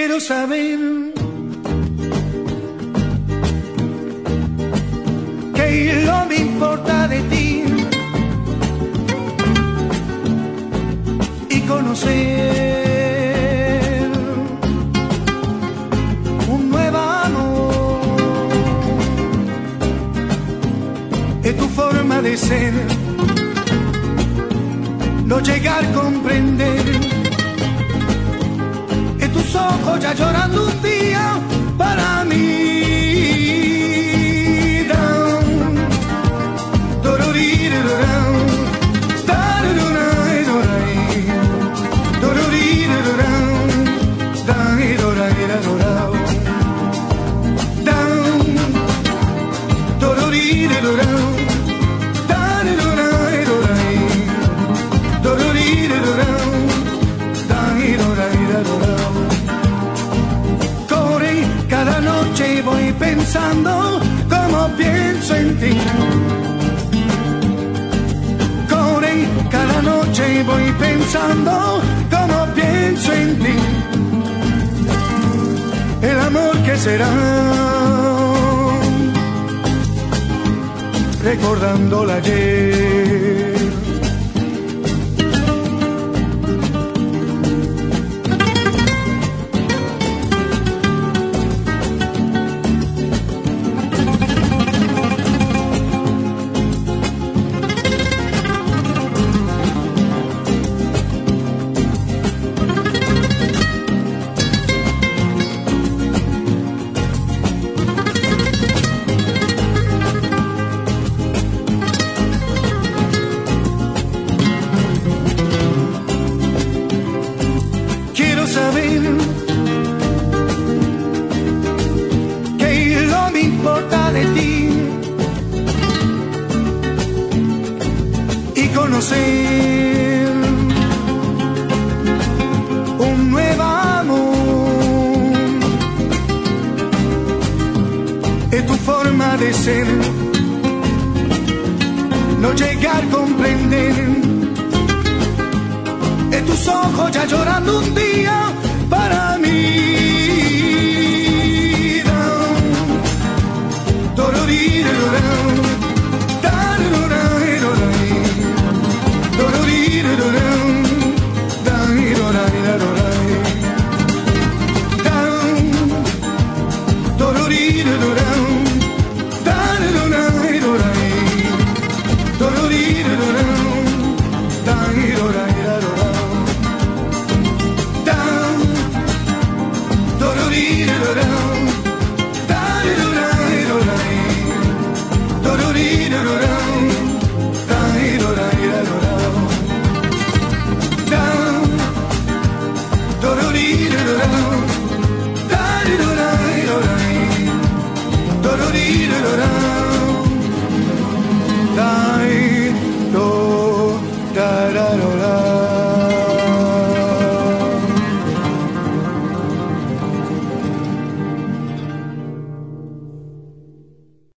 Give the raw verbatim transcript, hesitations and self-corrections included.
Quiero saber qué no me importa de ti y conocer un nuevo amor. Es tu forma de ser, no llegar a comprender. En tus ojos ya llorando un día para mí. Cada noche voy pensando como pienso en ti. Corre, cada noche voy pensando como pienso en ti. El amor que será, recordando el ayer. Que no me importa de ti y conocer un nuevo amor. Es tu forma de ser, no llegar a comprender. En tus ojos ya llorando un día para mí.